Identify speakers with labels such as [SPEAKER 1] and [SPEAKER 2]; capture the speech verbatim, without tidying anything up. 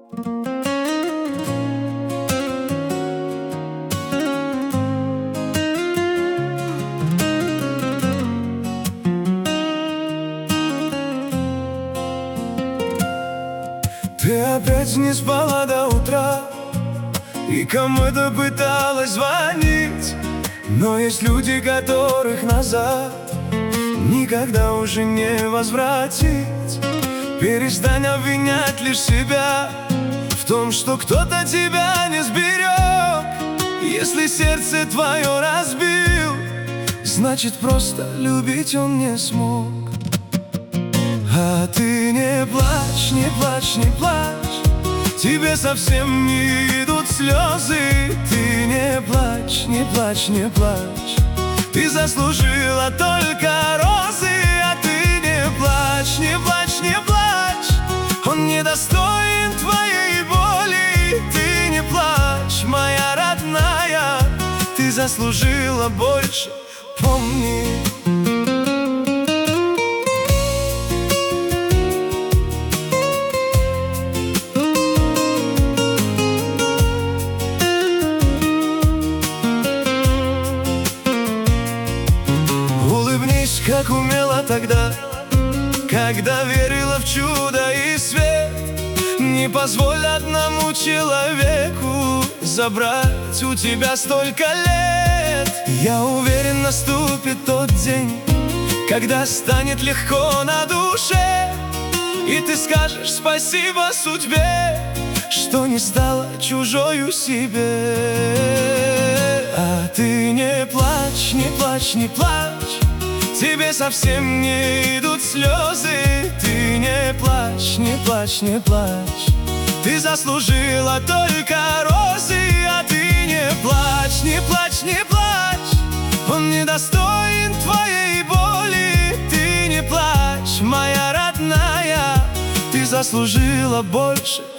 [SPEAKER 1] Ты опять не спала до утра и кому-то пыталась звонить, но есть люди, которых назад никогда уже не возвратить. Перестань обвинять лишь себя в том, что кто-то тебя не сберег. Если сердце твое разбил, значит просто любить он не смог. А ты не плачь, не плачь, не плачь, тебе совсем не идут слезы. Ты не плачь, не плачь, не плачь, ты заслужила только розы. А ты не плачь, не плачь, не плачь, он не достоин твоей боли. Ты не плачь, моя родная, ты заслужила больше, помни. Как умела тогда, когда верила в чудо и свет. Не позволь одному человеку забрать у тебя столько лет. Я уверен, наступит тот день, когда станет легко на душе, и ты скажешь спасибо судьбе, что не стала чужою себе. А ты не плачь, не плачь, не плачь, тебе совсем не идут слезы. Ты не плачь, не плачь, не плачь, ты заслужила только розы. А ты не плачь, не плачь, не плачь, он не достоин твоей боли. Ты не плачь, моя родная, ты заслужила больше,